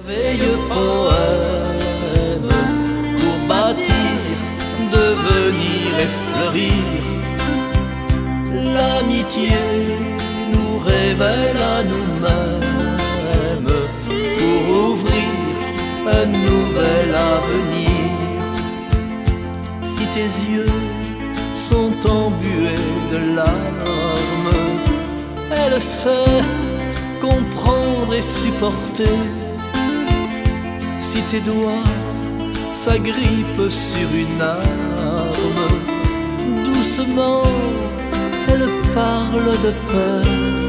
merveilleux poème pour bâtir, devenir et fleurir. L'amitié nous révèle à nous-mêmes pour ouvrir un nouvel avenir. Si tes yeux sont embués de larmes, elle sait comprendre et supporter. Si tes doigts s'agrippent sur une arme, doucement elle parle de paix.